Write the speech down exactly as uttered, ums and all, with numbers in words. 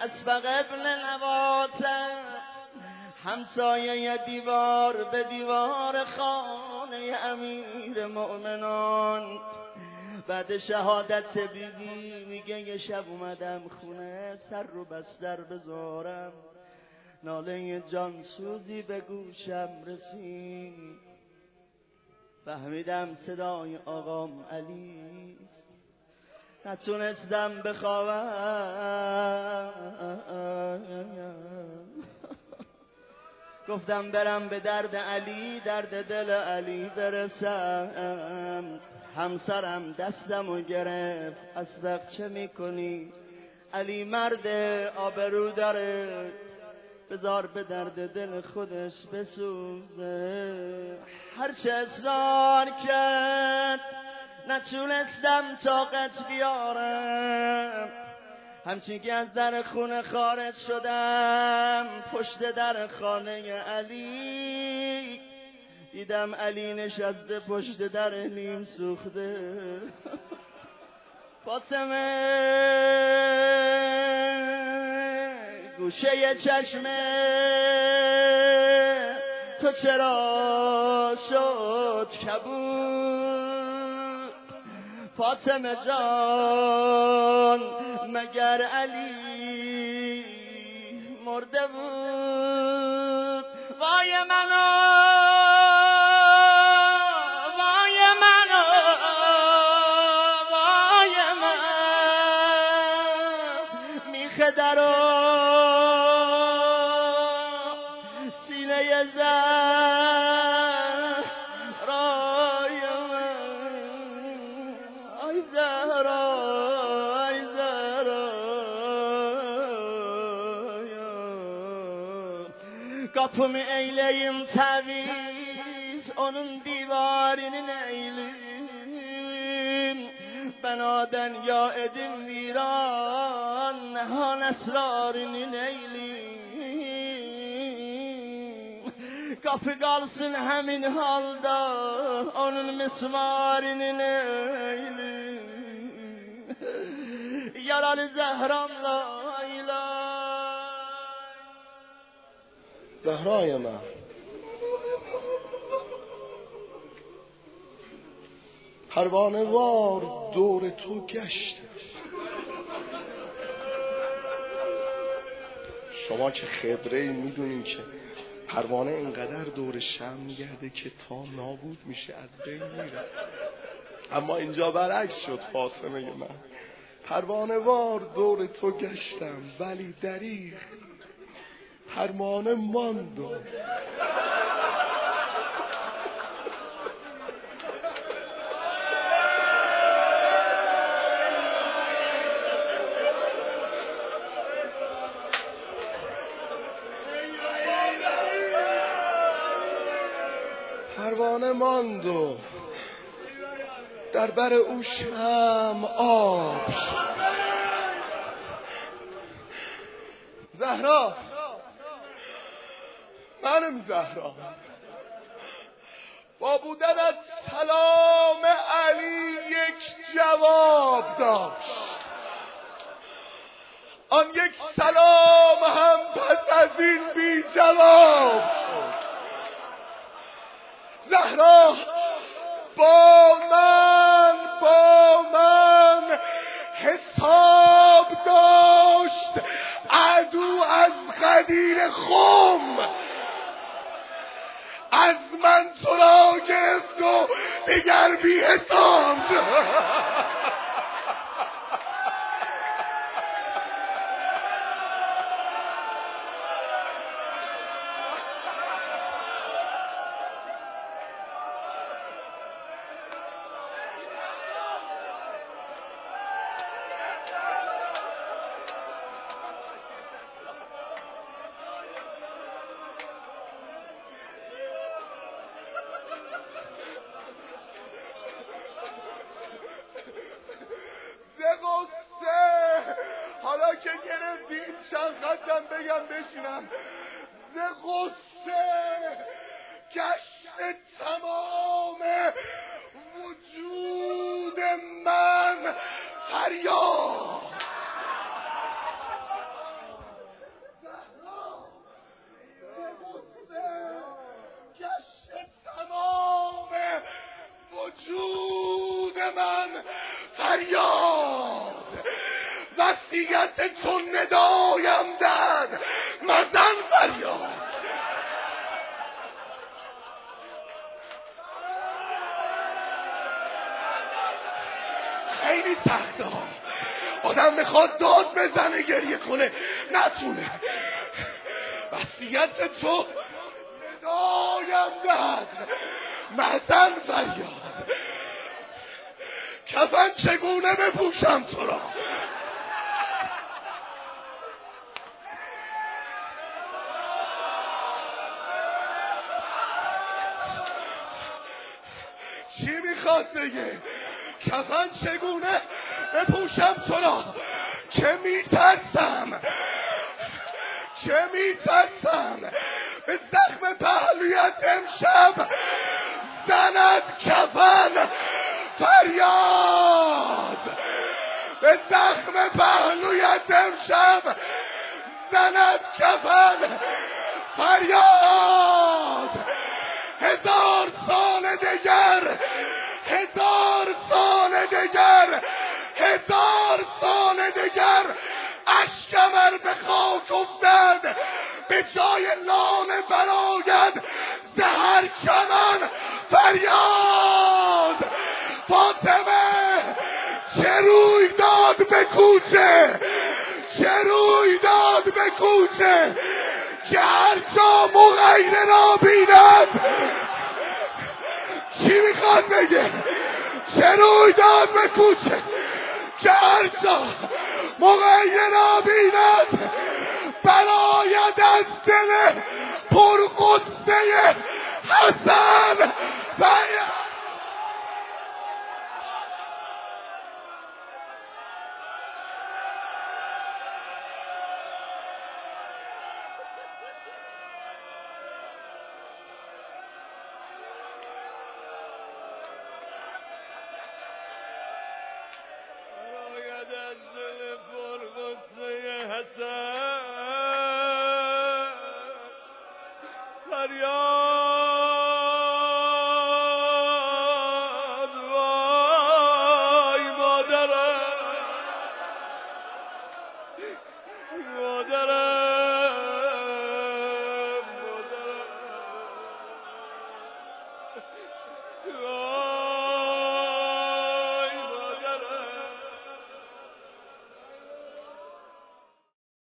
اسبق ابن نواتم، همسایه دیوار به دیوار خانه امیر مؤمنان. بعد شهادت بیبی میگه یه شب اومدم خونه، سر رو بستر بذارم، ناله جان سوزی به گوشم رسید، فهمیدم صدای آقام علیست، نتونستم بخوابم. گفتم برم به درد علی، درد دل علی برسم. همسرم دستمو گرفت، اسبق چه میکنی؟ علی مرد آبرو داره، بذار به درد دل خودش بسوزه. هرچه اصرار کرد نتونستم طاقت بیارم، همچین که از در خونه خارج شدم، پشت در خانه علی دیدم علی نشسته پشت در نیم سوخته. فاطمه گوشه چشمه تو چرا شد کبود؟ فاطمه جان مگر علی مرده بود؟ وای منو وای منو وای من، میخه درو سینه زهرای من، آی زهرا آی زهرا. Kapımı eyleyim taviz, onun divarının eyleyim. Benaden ya edim viran, nehan esrarının eyleyim. Kapı kalsın hemin halda, onun mismarının eyleyim. Yaralı Zehram'la ilah. زهرای من، پروانه وار دور تو گشته. شما که خبره میدونین که پروانه اینقدر دور شمع میگرده که تا نابود میشه، از بین میره. اما اینجا برعکس شد فاطمه من، پروانه وار دور تو گشتم ولی دریغ پروانه ماند. پروانه ماند و در بر او شمع آب شد. زهرا، منم زهرا، با بودن از سلام علی یک جواب داشت. آن یک سلام هم پس از این بی جواب شد. زهرا با من با من حساب داشت، عدو از قدیر خم از من تو را گرفت و دیگر بی حساب. حالا که گرفتیم چند خطم بگم بشینم. ز غصه گشت تمام وجود من فریاد وصیت تو ندایم دهد مزن فریاد. خیلی سخته ها، آدم میخواد داد بزنه گریه کنه نتونه. وصیت تو ندایم دهد مزن فریاد. کفن چگونه بپوشم تو را؟ چی میخواد بگه؟ کفن چگونه بپوشم تو را که میترسم، چه میترسم به زخم پهلویت امشب زند کفن فریاد. به زخم پهلویت امشب زند کفن فریاد. هزار سال دگر، هزار سال دگر، هزار سال دگر اشکم ار به خاک افتد به جای لاله براید زهر چمن فریاد. فاطمه چه روی داد به کوچه، چه روی داد به کوچه که هر جا مغیره را بیند. چی میخواد بگه؟ چه روی داد به کوچه که هر جا مغیره را بیند براید از دل پرغصه حسن فریاد. مادرم